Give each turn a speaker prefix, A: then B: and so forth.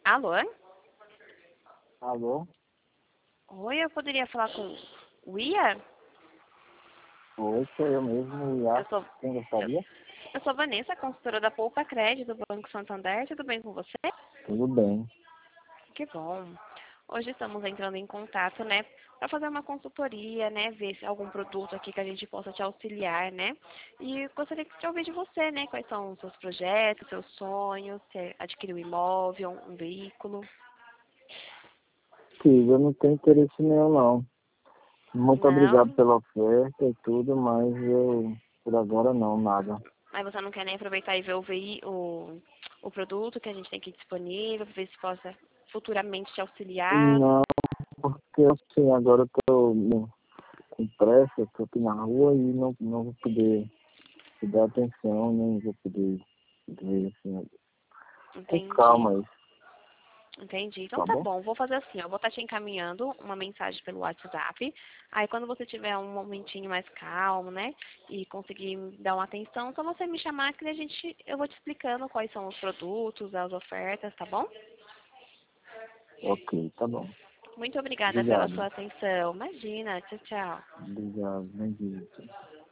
A: Alô?
B: Alô?
A: Oi, eu poderia falar com o Ia?
B: Oi, sou eu mesmo,
A: Eu
B: Iaco.
A: sou,
B: Quem
A: eu,
B: gostaria?
A: eu sou Vanessa, consultora da Poupa Crédito do Banco Santander. Tudo bem com você?
B: Tudo bem.
A: Que bom. Hoje estamos entrando em contato, né, para fazer uma consultoria, né, ver se algum produto aqui que a gente possa te auxiliar, né? E gostaria de ouvir de você, né, quais são os seus projetos, seus sonhos, se é adquirir um imóvel, um veículo.
B: Sim, eu não tenho interesse nenhum, não. Muito obrigado
A: Não,
B: pela oferta e tudo, mas eu, por agora, não, nada.
A: mas você não quer nem aproveitar e ver o produto que a gente tem aqui disponível, para ver se possa futuramente te auxiliar.
B: Não, porque assim, agora eu tô com pressa, estou aqui na rua e não vou poder te dar atenção, nem vou poder ver assim, com
A: Entendi.
B: calma isso,
A: Entendi. Então
B: tá
A: tá
B: bom?
A: bom, vou fazer assim, ó, vou estar te encaminhando uma mensagem pelo WhatsApp. Aí quando você tiver um momentinho mais calmo, né, e conseguir me dar uma atenção, só você me chamar que eu vou te explicando quais são os produtos, as ofertas, tá bom?
B: Ok, tá bom.
A: Muito obrigada pela
B: Obrigado.
A: sua atenção. Imagina, tchau, tchau.
B: Obrigado, bem-vindo.